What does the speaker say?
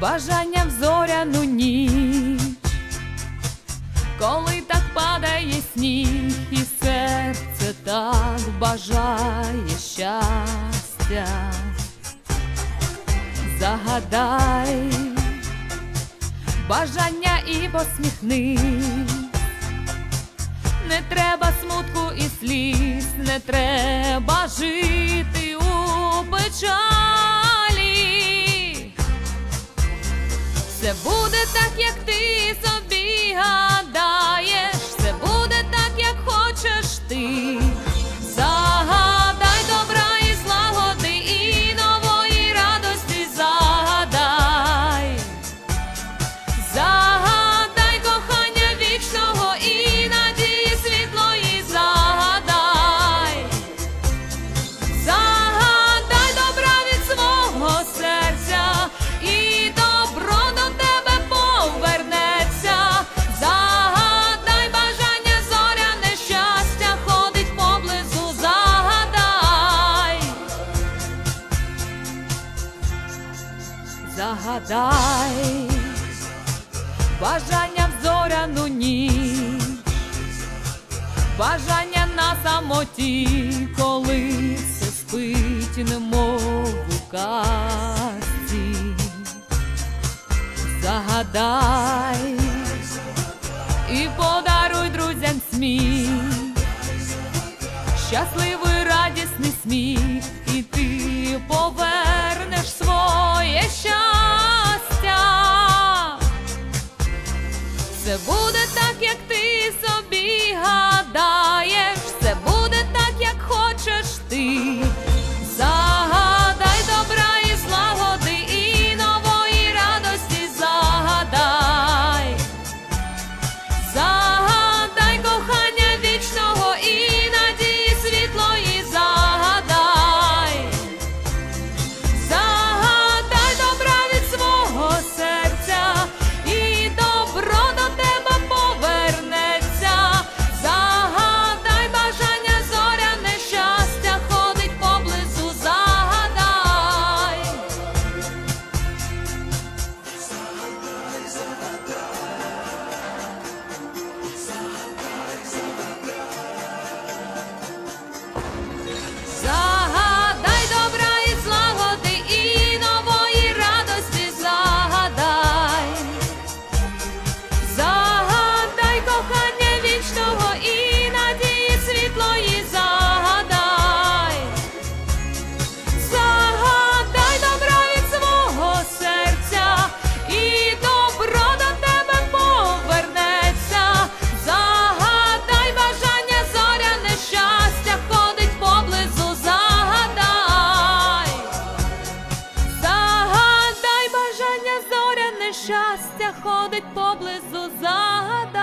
бажання в зоряну ніч, коли так падає сніг, і серце так бажає щастя. Загадай бажання і посміхнись, не треба смутку і сліз, не треба жити у печалі. Все буде так, як ти собі гадаєш, все буде так, як хочеш ти. Загадай добра і злагоди, і нової радості загадай. Загадай кохання вічного і надії світлої загадай. Загадай добра від свого серця, і добро до тебе повернеться. Загадай бажання зоряне, щастя ходить поблизу загадай. Загадай бажання в зоряну ніч, бажання на самоті, коли все спить, немов у казці. Загадай і подаруй друзям сміх, щасливий радісний сміх, і ти повернеш своє щастя. Все буде так, як ти собі гадаєш, все буде так, як хочеш ти. Загадай добра і злагоди, і нової радості загадай. Загадай кохання вічного і надії світлої загадай. Загадай добра від свого серця, і добро до тебе повернеться. Загадай бажання зоряне, щастя ходить поблизу загадай. Загадай добра і злагоди, і нової радості загадай. Загадай кохання вічного і надії світлої загадай. Загадай добра від свого серця, і добро до тебе повернеться. Загадай бажання зоряне, щастя ходить поблизу загадай. Загадай бажання зоряне, щастя ходить поблизу загадай.